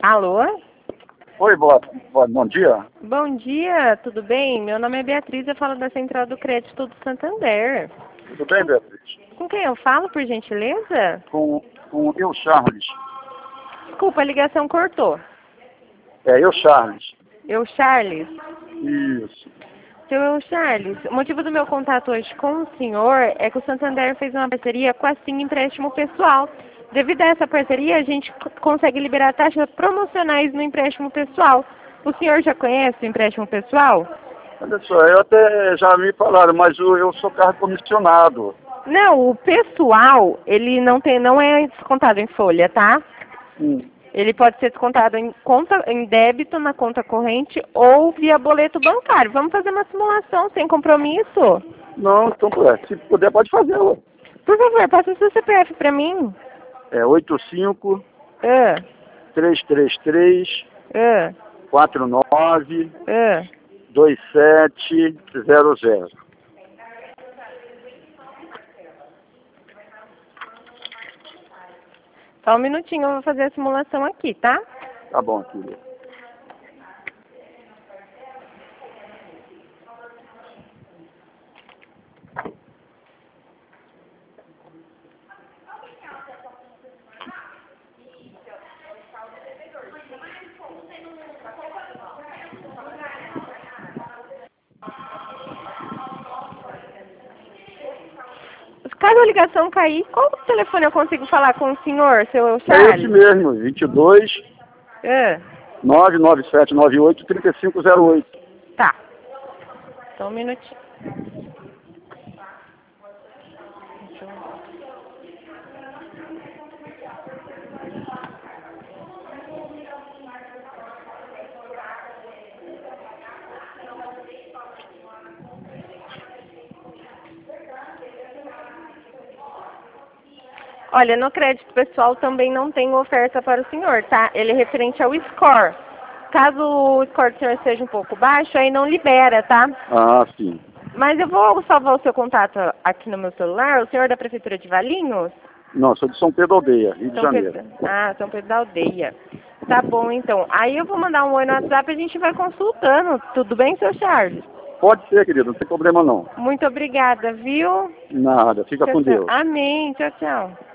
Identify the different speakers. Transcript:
Speaker 1: Alô?
Speaker 2: Oi, bom dia.
Speaker 1: Bom dia, tudo bem? Meu nome é Beatriz, eu falo da Central do Crédito do Santander.
Speaker 2: Tudo bem, Beatriz?
Speaker 1: Com quem eu falo, por gentileza?
Speaker 2: Com eu, Charles.
Speaker 1: Desculpa, a ligação cortou.
Speaker 2: É, eu, Charles.
Speaker 1: Eu, Charles?
Speaker 2: Isso.
Speaker 1: Seu Eu, Charles, o motivo do meu contato hoje com o senhor é que o Santander fez uma parceria com a Sim Empréstimo Pessoal. Devido a essa parceria, a gente consegue liberar taxas promocionais no empréstimo pessoal. O senhor já conhece o empréstimo pessoal?
Speaker 2: Olha só, eu até já me falaram, mas eu sou cargo comissionado.
Speaker 1: Não, o pessoal, ele não é descontado em folha, tá? Ele pode ser descontado em débito na conta corrente ou via boleto bancário. Vamos fazer uma simulação sem compromisso?
Speaker 2: Não, então, se puder, pode fazer. Ué.
Speaker 1: Por favor, passa o seu CPF para mim.
Speaker 2: É 85
Speaker 1: Ah,
Speaker 2: 333
Speaker 1: ah,
Speaker 2: 49
Speaker 1: ah.
Speaker 2: 2700.
Speaker 1: Só um minutinho, eu vou fazer a simulação aqui, tá?
Speaker 2: Tá bom, filha.
Speaker 1: Caso a ligação cair, qual telefone eu consigo falar com o senhor, seu
Speaker 2: É esse
Speaker 1: Charles?
Speaker 2: mesmo, 22
Speaker 1: Ah,
Speaker 2: 99798 3508.
Speaker 1: tá. Só um minutinho. Olha, no crédito pessoal também não tem oferta para o senhor, tá? Ele é referente ao score. Caso o score do senhor seja um pouco baixo, aí não libera, tá?
Speaker 2: Ah, sim.
Speaker 1: Mas eu vou salvar o seu contato aqui no meu celular. O senhor é da Prefeitura de Valinhos?
Speaker 2: Não, sou de São Pedro Aldeia, Rio de Janeiro.
Speaker 1: São Pedro da Aldeia. Tá bom, então. Aí eu vou mandar um oi no WhatsApp e a gente vai consultando. Tudo bem, seu Charles?
Speaker 2: Pode ser, querido, não tem problema não.
Speaker 1: Muito obrigada, viu?
Speaker 2: Nada, fica com Deus.
Speaker 1: Amém. Tchau, tchau.